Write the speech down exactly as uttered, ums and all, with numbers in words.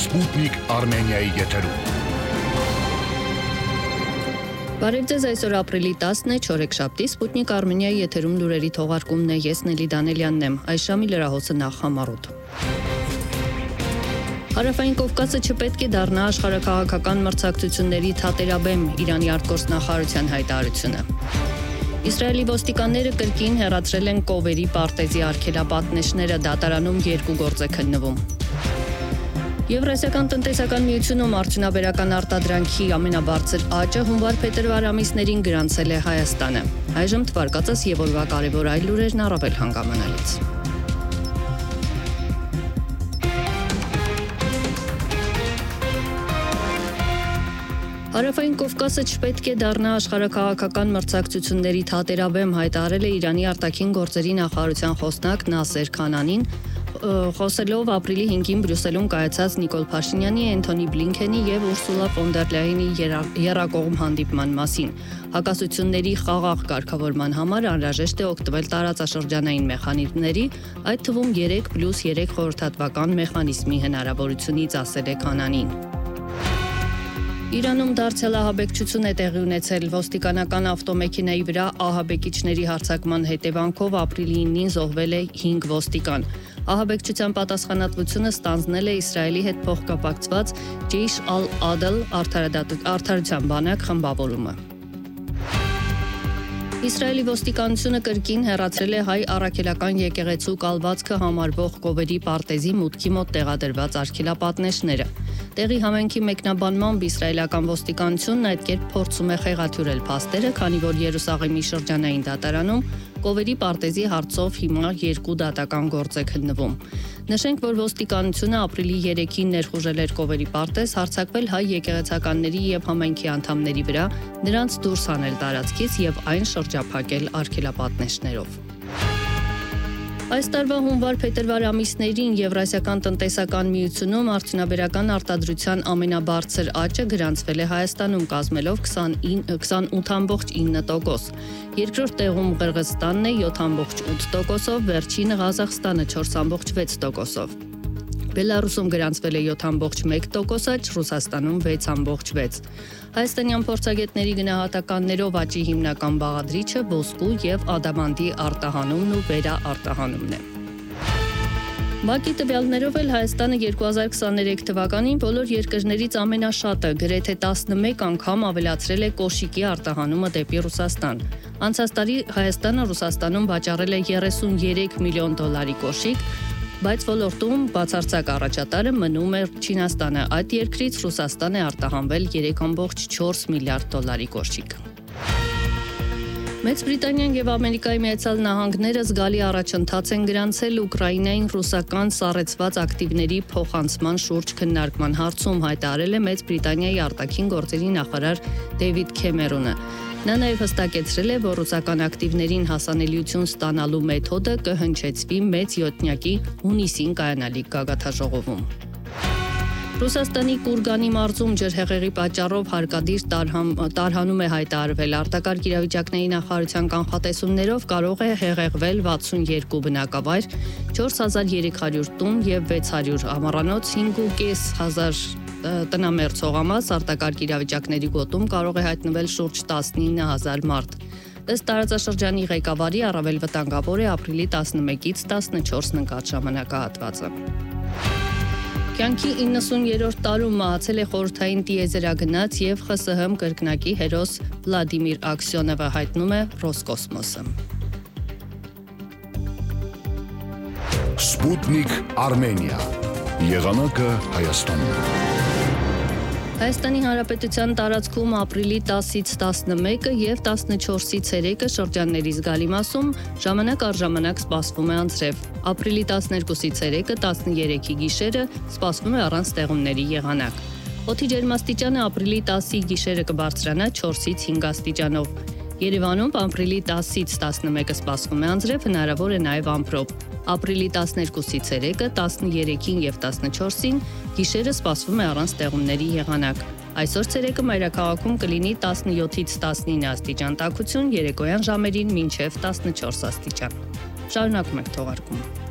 Sputnik Armeniայի եթերում։ Բարև ձեզ, այսօր ապրիլի տասն է, չորեքշաբթի, Sputnik Armeniայի եթերում լուրերի թողարկումն է, ես Նելի Դանելյանն եմ, այս ժամի լրահոսը նախ համառոտ։ Հարավային Կովկասը չպետք է դառնա աշխարհաքաղաքական մրցակցությունների թատերաբեմ, Իրանի արտգործնախարարության հայտարարությունը։ Իսրայելի ոստիկանները կրկին հեռացրել են Կովերի պարտեզի արգելապատնեշները, դատարանում երկու գործ է քննվում։ Եվրասիական տնտեսական միությունում արդյունաբերական արտադրանքի ամենաբարձր աճը հունվար-փետրվար ամիսներին գրանցել է Հայաստանը։ Այժմ թվարկածս եւ օրվա կարևոր այլ լուրերն առավել հանգամանալից։ Հարավային Կովկասը չպետք է դառնա աշխարհաքաղաքական մրցակցությունների թատերաբեմ, հայտարարել է Իրանի արտաքին գործերի նախարարության խոսնակ Նասեր Քանանին, խոսելով ապրիլի հինգին Բրյուսելում կայացած Նիկոլ Փաշինյանի, Էնթոնի Բլինքենի եւ Ուրսուլա ֆոն դեր Լայենի եռակողմ հանդիպման մասին։ Հակասությունների խաղաղ կարգավորման համար անհրաժեշտ է օգտվել տարածաշրջանային մեխանիզմների, այդ թվում երեք պլյուս երեք խորհրդատվական մեխանիզմի հնարավորությունից, ասել է Քանանին։ Իրանում դարձյալ ահաբեկչություն է տեղի ունեցել ոստիկանական ավտոմեքենայի վրա ահաբեկիչների հարձակման հետևանքով ապրիլի ինին զոհվել է հինգ ոստիկան։ Ահաբեկչության պատասխանատվությունը ստանձնել է Իսրայելի հետ փոխկապակցված Ջեյշ ալ-Ադլ արդարության բանակ խմբավորումը։ Իսրայելի ոստիկանությունը կրկին հեռացրել է հայ առաքելական եկեղեցու կալվածքը համարվող Կովերի պարտեզի մուտքի մոտ տեղադրված արգելապատնեշները։ Տեղի համենքի մեկնաբանմամբ իսրայելական ոստիկանությունն այդ կերպ փորձում է խեղաթյուրել փաստերը, քանի որ Երուսաղեմի շրջանային դատարանում Կովերի պարտեզի հարցով հիմա երկու դատական գործ է քննվում։ Նշենք, որ ոստիկանությունը ապրիլի երեքին ներխուժել էր Կովերի պարտեզ, հարձակվել հայ եկեղեցականների եւ համայնքի անդամների վրա, նրանց դուրս հանել տարածքից եւ այն շրջափակել արգելապատնեշներով։ Այս տարվա հունվար-փետրվար ամիսներին Եվրասիական տնտեսական միությունում արդյունաբերական արտադրության ամենաբարձր աճը գրանցվել է Հայաստանում, կազմելով քսանութ ամբողջ ինը տոկոս։ Երկրորդ տեղում Ղրղըզստանն է յոթ ամբողջ ութ տոկոսով, վերջինը Ղազախստանը չորս ամբողջ վեց տոկոսով։ Բելարուսում գրանցվել է յոթ ամբողջ մեկ տոկոս աճ, Ռուսաստանում վեց ամբողջ վեց։ Հայաստանյան փորձագետների գնահատականներով աճի հիմնական բաղադրիչը ոսկու եւ ադամանդի արտահանումն ու վերաարտահանումն է։ ՄԱԿ-ի տվյալներով էլ Հայաստանը երկու հազար քսաներեք թվականին բոլոր երկրներից ամենաշատը, գրեթե տասնմեկ անգամ ավելացրել է կոշիկի արտահանումը դեպի Ռուսաստան։ Անցած տարի Հայաստանը Ռուսաստանում վաճառել է երեսունյերեք միլիոն դոլարի կոշիկ, բայց ոլորտում բացարձակ առաջատարը մնում է Չինաստանը, այդ երկրից Ռուսաստան է արտահանվել երեք ամբողջ չորս միլիարդ դոլարի կոշիկ։ Մեծ Բրիտանիան եւ Ամերիկայի Միացյալ Նահանգները զգալի առաջընթաց են գրանցել Ուկրաինային ռուսական սառեցված ակտիվների փոխանցման շուրջ քննարկման հարցում, հայտարարել է Մեծ Բրիտանիայի արտաքին գործերի նախարար Դեյվիդ Քեմերոնը։ Նա նաև հստակեցրել է, որ ռուսական ակտիվներին հասանելիություն ստանալու մեթոդը կհնչեցվի մեծ յոթնյակի հունիսին կայանալիք գագաթաժողովում։ Ռուսաստանի Կուրգանի մարզում ջրհեղեղի պատճառով հարկադիր տարհամ, տարհանում է հայտարարվել, արտակարգ իրավիճակների նախարարության կանխատեսումներով կարող է հեղեղվել վաթսունյերկու բնակավայր, չորս հազար երեք հարյուր տուն եւ վեց հարյուր ամառանոց, հինգ ու կես հազար տնամերձ հողամաս, արտակարգ իրավիճակների գոտում կարող է հայտնվել շուրջ տասնինը հազար մարդ։ Ըստ տարածաշրջանի ղեկավարի առավել վտանգավոր է ապրիլի տասնմեկից տասնչորսն ընկած ժամանակահատվածը։ Կյանքի իննսուներորդ տարում մահացել է խորհրդային տիեզերագնաց եւ ԽՍՀՄ կրկնակի հերոս Վլադիմիր Աքսյոնովը, հայտնում է Ռոսկոսմոսը։ Sputnik Armenia. Եղանակը Հայաստանում։ Հայաստանի Հանրապետության տարածքում ապրիլի տասից տասնմեկը եւ տասնչորսից ցերեկը շրջանների զգալի մասում ժամանակ առ ժամանակ սպասվում է անձրև։ Ապրիլի տասներկուսից ցերեկը տասներեքի գիշերը սպասվում է առանց ստեղումների եղանակ։ Օդի ջերմաստիճանը ապրիլի տասի գիշերը կբարձրանա չորսից հինգ աստիճանով։ Երևանում ապրիլի տասից տասնմեկը սպասվում է անձրև, հնարավոր է նաեւ ամպրոպ։ Ապրիլի տասներկուսից ցերեկը տասներեքին եւ տասնչորսին գիշերը սպասվում է առանց ստեղումների եղանակ։ Այսօր ցերեկը մայրաքաղաքում կլինի տասնյոթից տասնինը աստիճան տաքություն, երեկոյան ժամերին մինչև տասնչորս աստիճան։ Շարունակում ենք թողարկումը։